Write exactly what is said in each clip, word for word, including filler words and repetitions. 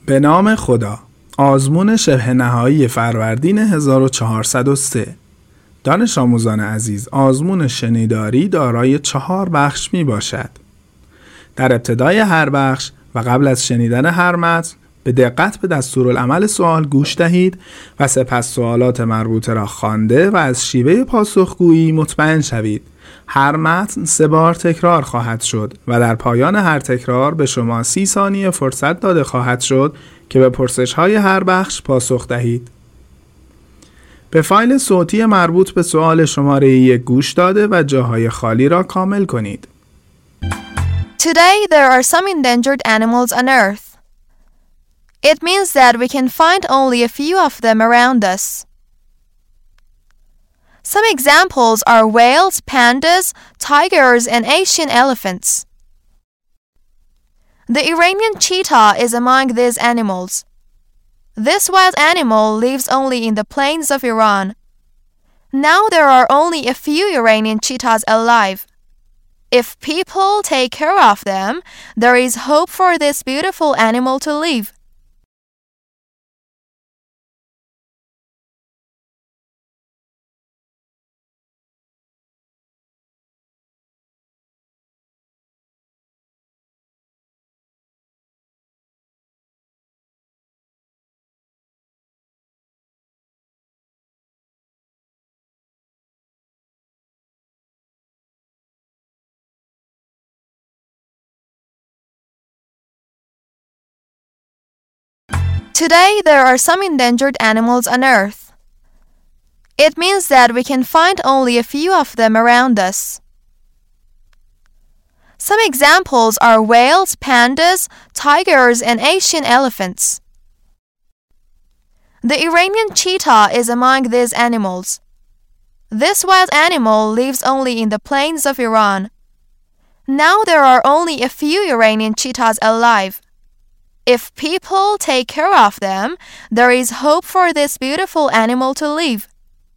به نام خدا. آزمون شبه نهایی فروردین هزار و چهارصد و سه. دانش آموزان عزیز، آزمون شنیداری دارای چهار بخش می باشد. در ابتدای هر بخش و قبل از شنیدن هر متن به دقت به دستورالعمل سوال گوش دهید و سپس سوالات مربوطه را خوانده و از شیوه پاسخگویی مطمئن شوید. هر متن سه بار تکرار خواهد شد و در پایان هر تکرار به شما سی ثانیه فرصت داده خواهد شد که به پرسش‌های هر بخش پاسخ دهید. به فایل صوتی مربوط به سوال شماره یک گوش داده و جاهای خالی را کامل کنید. Today there are some endangered animals on Earth. It means that we can find only a few of them around us. Some examples are whales, pandas, tigers, and Asian elephants. The Iranian cheetah is among these animals. This wild animal lives only in the plains of Iran. Now there are only a few Iranian cheetahs alive. If people take care of them, there is hope for this beautiful animal to live. Today there are some endangered animals on Earth. It means that we can find only a few of them around us. Some examples are whales, pandas, tigers, and Asian elephants. The Iranian cheetah is among these animals. This wild animal lives only in the plains of Iran. Now there are only a few Iranian cheetahs alive. If people take care of them, there is hope for this beautiful animal to live.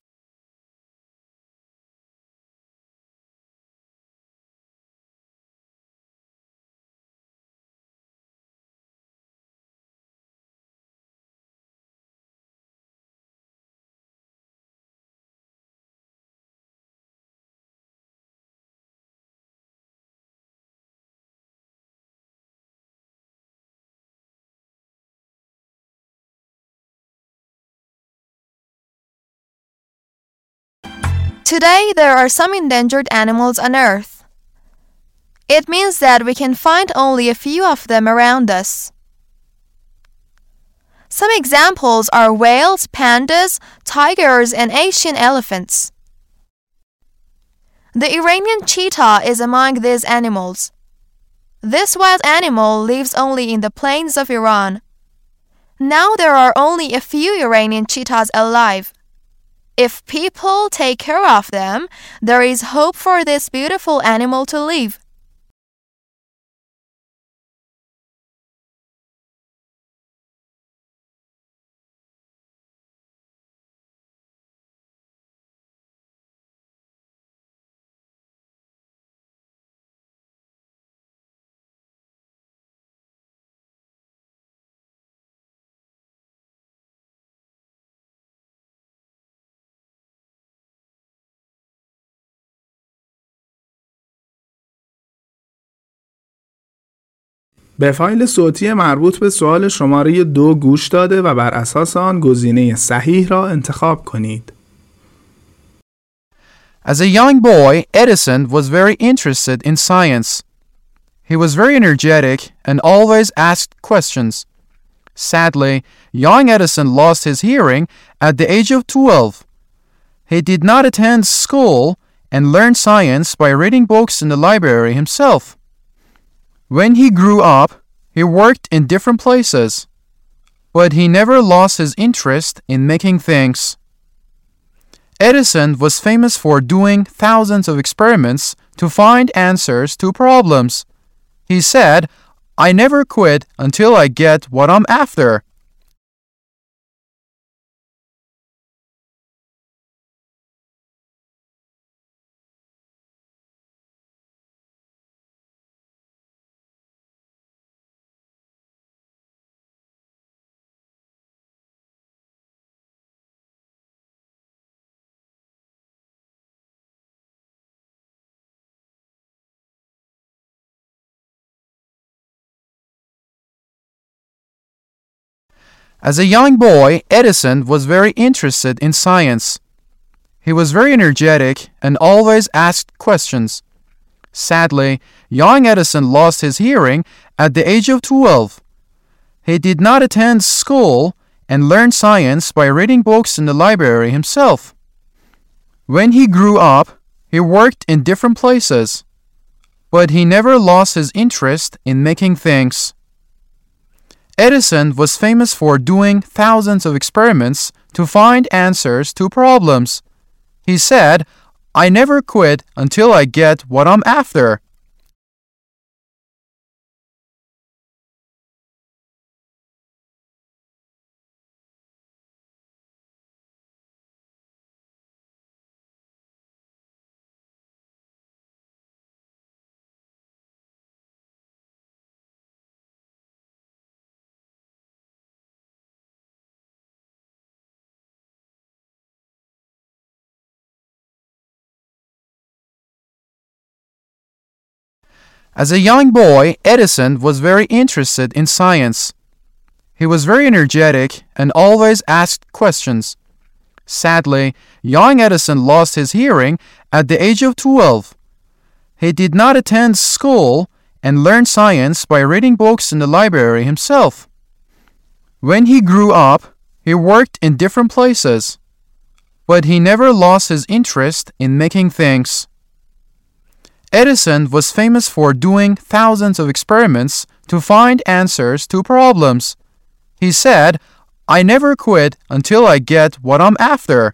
Today there are some endangered animals on Earth. It means that we can find only a few of them around us. Some examples are whales, pandas, tigers, and Asian elephants. The Iranian cheetah is among these animals. This wild animal lives only in the plains of Iran. Now there are only a few Iranian cheetahs alive. If people take care of them, there is hope for this beautiful animal to live. به فایل صوتی مربوط به سوال شماره دو گوش داده و بر اساس آن گزینه صحیح را انتخاب کنید. As a young boy, Edison was very interested in science. He was very energetic and always asked questions. Sadly, young Edison lost his hearing at the age of twelve. He did not attend school and learned science by reading books in the library himself. When he grew up, he worked in different places, but he never lost his interest in making things. Edison was famous for doing thousands of experiments to find answers to problems. He said, "I never quit until I get what I'm after." As a young boy, Edison was very interested in science. He was very energetic and always asked questions. Sadly, young Edison lost his hearing at the age of twelve. He did not attend school and learn science by reading books in the library himself. When he grew up, he worked in different places, but he never lost his interest in making things. Edison was famous for doing thousands of experiments to find answers to problems. He said, "I never quit until I get what I'm after." As a young boy, Edison was very interested in science. He was very energetic and always asked questions. Sadly, young Edison lost his hearing at the age of twelve. He did not attend school and learn science by reading books in the library himself. When he grew up, he worked in different places, but he never lost his interest in making things. Edison was famous for doing thousands of experiments to find answers to problems. He said, "I never quit until I get what I'm after."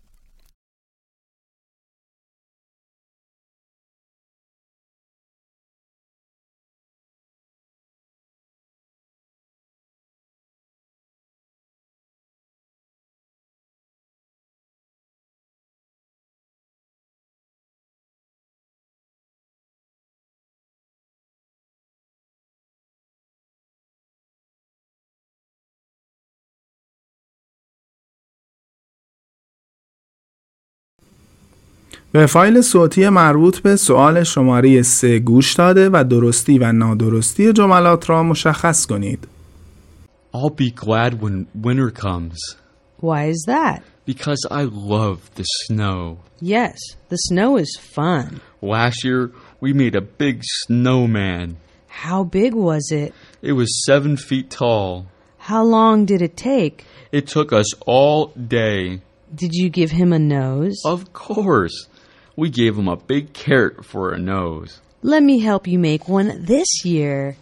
به فایل صوتی مربوط به سوال شماره سه گوش داده و درستی و نادرستی جملات را مشخص کنید. I'll be glad when winter comes. Why is that? Because I love the snow. Yes, the snow is fun. Last year, we made a big snowman. How big was it? It was seven feet tall. How long did it take? It took us all day. Did you give him a nose? Of course. We gave him a big carrot for a nose. Let me help you make one this year.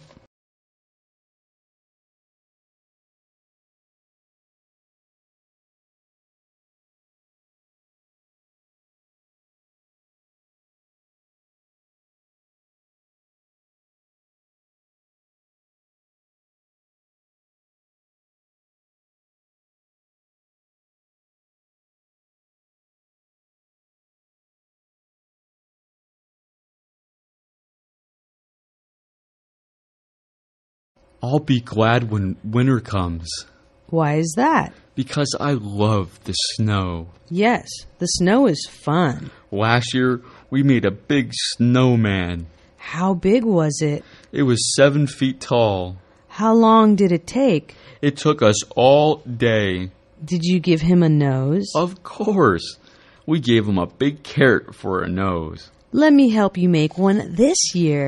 I'll be glad when winter comes. Why is that? Because I love the snow. Yes, the snow is fun. Last year, we made a big snowman. How big was it? It was seven feet tall. How long did it take? It took us all day. Did you give him a nose? Of course. We gave him a big carrot for a nose. Let me help you make one this year.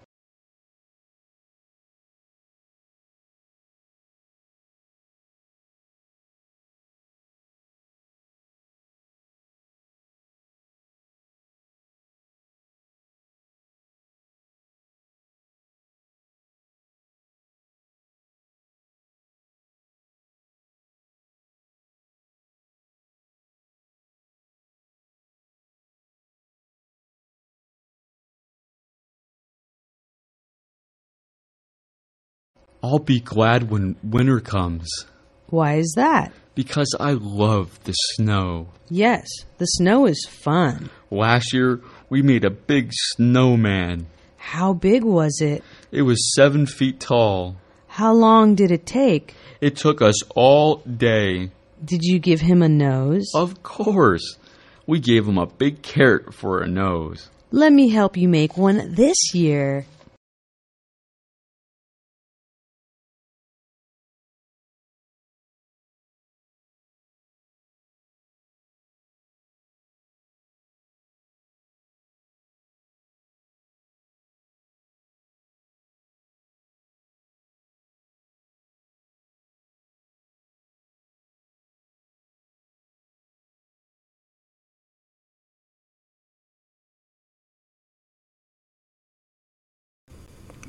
I'll be glad when winter comes. Why is that? Because I love the snow. Yes, the snow is fun. Last year, we made a big snowman. How big was it? It was seven feet tall. How long did it take? It took us all day. Did you give him a nose? Of course. We gave him a big carrot for a nose. Let me help you make one this year.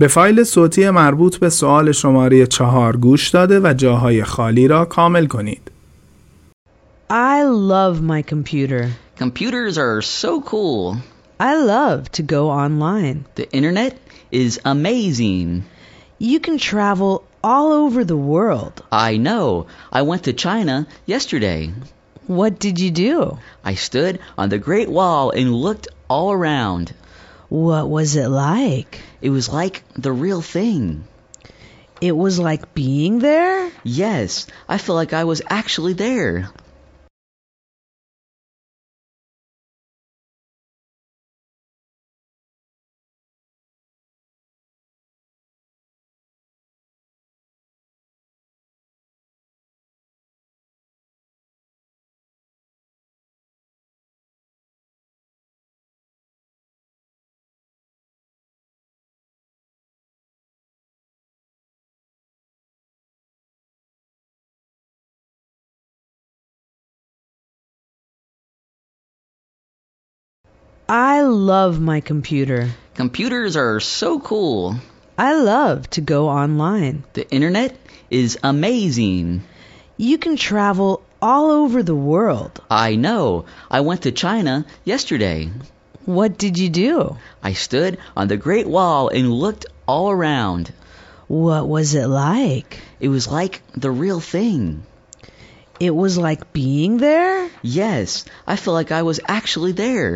به فایل صوتی مربوط به سوال شماره چهار گوش داده و جاهای خالی را کامل کنید. I love my computer. Computers are so cool. I love to go online. The internet is amazing. You can travel all over the world. I know. I went to China yesterday. What did you do? I stood on the Great Wall and looked all around. What was it like? It was like the real thing. It was like being there? Yes, I felt like I was actually there. I love my computer. Computers are so cool. I love to go online. The internet is amazing. You can travel all over the world. I know. I went to China yesterday. What did you do? I stood on the Great Wall and looked all around. What was it like? It was like the real thing. It was like being there? Yes, I felt like I was actually there.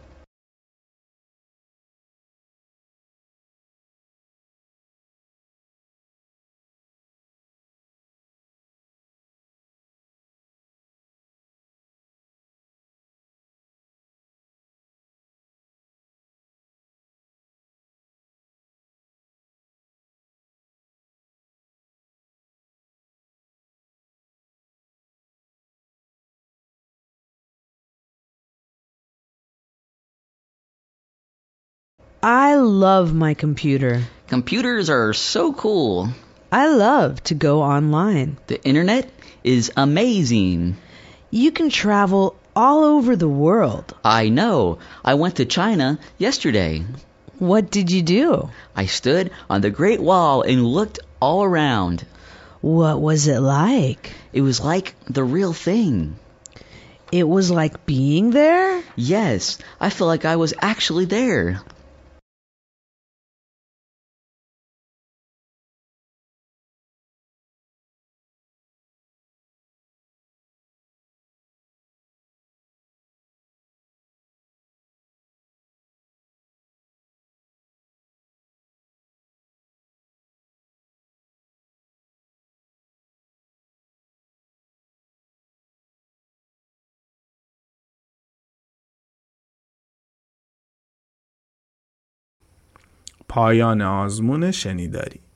I love my computer. Computers are so cool. I love to go online. The internet is amazing. You can travel all over the world. I know. I went to China yesterday. What did you do? I stood on the Great Wall and looked all around. What was it like? It was like the real thing. It was like being there? Yes, I felt like I was actually there. پایان آزمون شنیداری.